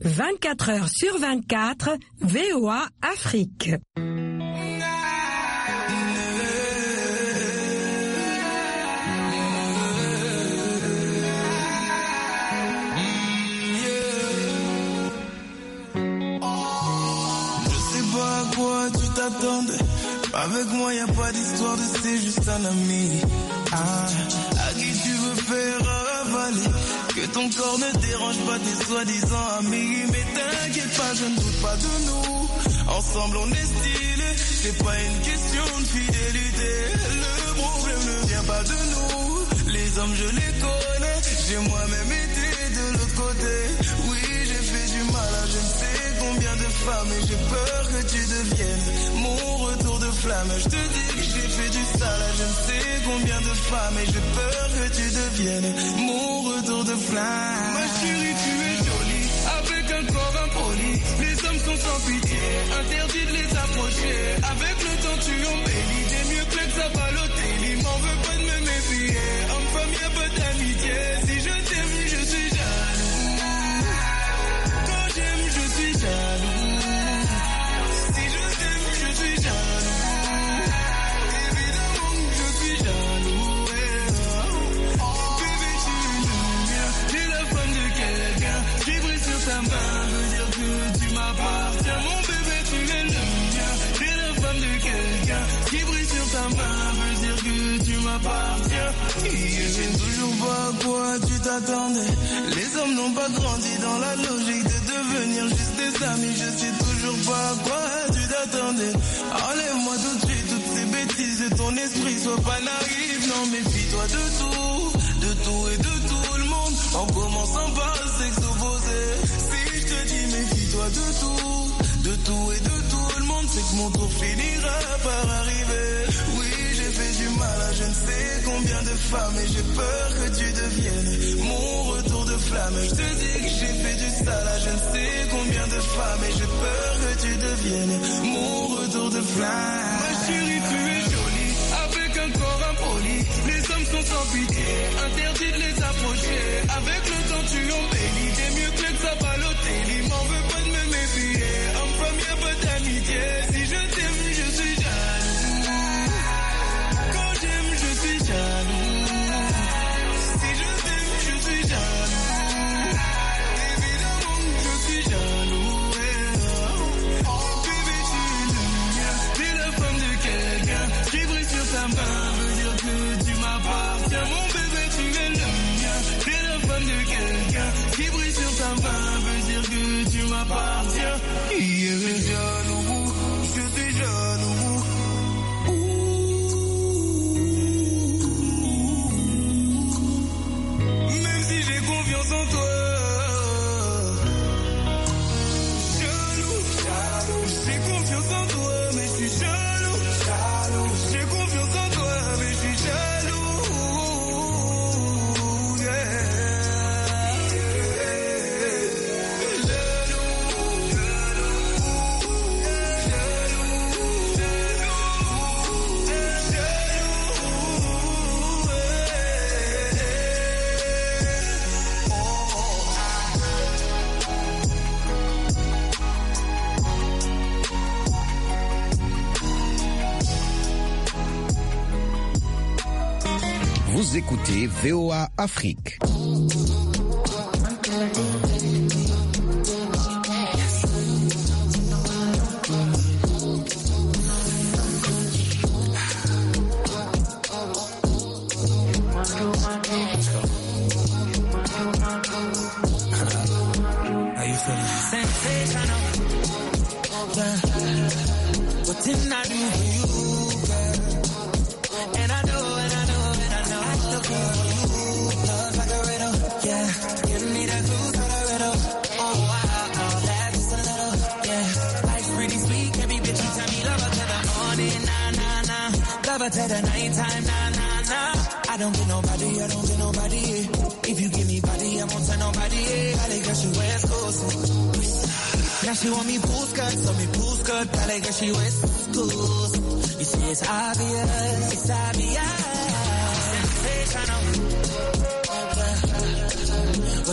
24 heures sur 24, VOA Afrique. Avec moi y a pas d'histoire de c'est juste un ami. À qui tu veux faire avaler? Que ton corps ne dérange pas tes soi-disant amis. Mais t'inquiète pas, je ne doute pas de nous. Ensemble on est stylé. C'est pas une question de fidélité. Le problème ne vient pas de nous. Les hommes je les connais. J'ai moi-même été de l'autre côté. Oui, j'ai fait du mal à je ne sais combien de femmes. Et j'ai peur que tu deviennes mon retour de flamme. Je te dis que j'ai fait du sale à je ne sais combien de femmes. Et j'ai peur que tu deviennes mon retour de flamme. Ma chérie, tu es jolie, avec un corps impoli. Les hommes sont sans pitié, interdit de les approcher. Avec le temps tu embellis, t'es mieux que ça Balotelli. M'en veux pas de me méfier, homme-femme y'a pas d'amitié. Si je t'aime, je suis jaloux. Quand j'aime, je suis jaloux. Si je t'aime, je suis jaloux. Évidemment que je suis jaloux. Bébé, tu es le mien, t'es la femme de quelqu'un. Qui brille sur ta main, veut dire que tu m'appartiens. Mon bébé, tu es le mien, t'es la femme de quelqu'un. Qui brille sur ta main, veut dire que tu m'appartiens. Je sais toujours pas à quoi tu t'attendais. Les hommes n'ont pas grandi dans la logique de devenir juste des amis. Je sais toujours pas à quoi tu t'attendais. Enlève-moi tout de suite toutes ces bêtises de ton esprit. Sois pas naïf, non méfie-toi de tout et de tout le monde. En commençant par le sexe opposé. Si je te dis méfie-toi de tout et de tout le monde. C'est que mon tour finira par arriver. Oui, j'ai fait du mal à je ne sais combien de femmes. Et j'ai peur que tu deviennes mon retour de flamme. Je te dis que j'ai fait du sale à je ne sais combien de femmes. Et j'ai peur que tu deviennes mon retour de flamme. Ma chérie, tu es jolie, avec un corps impoli. Les hommes sont sans pitié, interdit de les approcher. Avec le temps tu embellis, t'es mieux que ça Balotelli. M'en veux pas de me méfier, homme-femme y'a pas d'amitié. Si je t'aime, je suis jaloux. Quand j'aime, je suis jaloux. Si je t'aime, je suis jaloux. Évidemment que je suis jaloux. Bébé, tu es le mien, t'es la femme de quelqu'un. Qui brille sur ta main, veut dire que tu m'appartiens. Mon bébé, tu es le mien, t'es la femme de quelqu'un. Qui brille sur ta main, veut dire que tu m'appartiens. Je suis jaloux, je suis jaloux. Même si j'ai confiance en toi. Jaloux, j'ai confiance en toi, mais je suis jaloux. J'ai confiance en toi, mais je suis jaloux. Vous écoutez VOA Afrique. What didn't I do for you, girl? And I know, I still care for you. Love like a riddle, yeah. Give me that clues like a riddle. Oh wow, that's just a little, yeah. Life's pretty sweet, baby bitch, you tell me love her till the morning, nah, nah, nah. Love her till the nighttime, nah, nah, nah. I don't get nobody. If you give me body, I won't tell nobody. Valley girl, she West Coast. Now she want me pool skirt, Valley girl, she West Coast. You see, it's obvious. Sensational.